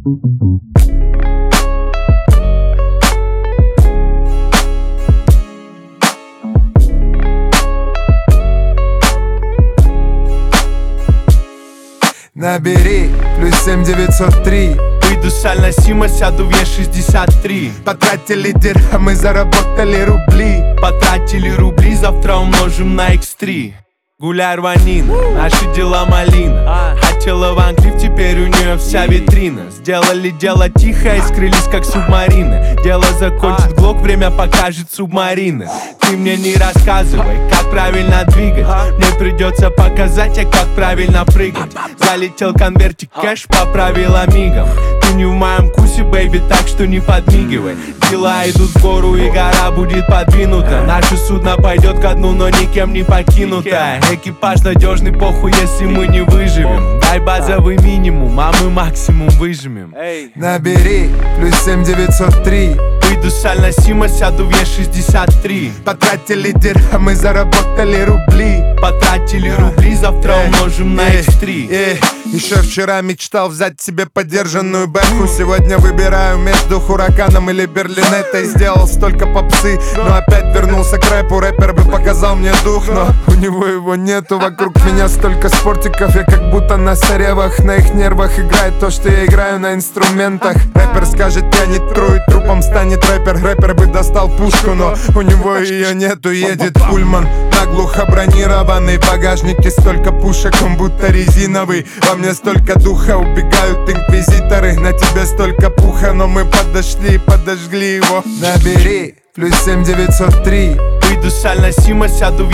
Набери +7 903. Выйду с Аль-Насима, сяду в Е63. Потратили дирхамы, заработали рубли. Потратили рубли, завтра умножим на X3. Гуляй, рванина, наши дела малина. Хотела в Англию, теперь у нее вся витрина. Сделали дело тихо и скрылись как субмарины. Дело закончит Глок, время покажет субмарины. Ты мне не рассказывай, как правильно двигать. Мне придется показать, как правильно прыгать. Залетел конвертик кэш, поправила мигом. Ты не в моем вкусе, бэйби, так что не подмигивай. Дела идут в гору и гора будет подвинута. Наше судно пойдет ко дну, но никем не покинутое. Экипаж надежный, похуй, если мы не выживем. Дай базовый минимум, а мы максимум выжмем. Набери +7 903. Выйду с Аль-Насима, сяду в Е63. Потратили дирхамы, заработали рубли. Потратили рубли, завтра умножим на X3. Еще вчера мечтал взять себе подержанную бэху. Сегодня выбираю между Хураканом или Берлинеттой. Сделал столько попсы, но опять вернулся к рэпу. Рэпер бы показал мне дух, но у него его нету. Вокруг меня столько спортиков, я как будто на соревах. На их нервах играет то, что я играю на инструментах. Рэпер скажет, я не тру, и трупом станет рэпер. Рэпер бы достал пушку, но у него ее нету. Едет пульман, наглухо бронированный. В багажнике столько пушек, он будто резиновый. Во мне столько духа, убегают инквизиторы. На тебе столько пуха, но мы подошли и подожгли его. Набери +7 903. Выйду с Аль-Насима, сяду в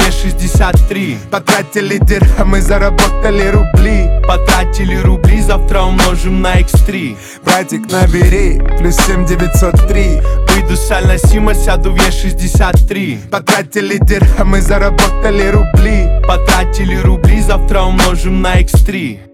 Е63. Потратили дирхамы, заработали рубли. Потратили рубли, завтра умножим на X3. Братик, набери +7 903. Выйду с Аль-Насима, сяду в Е63. Потратили дирхамы, заработали рубли. Потратили рубли, завтра умножим на X3.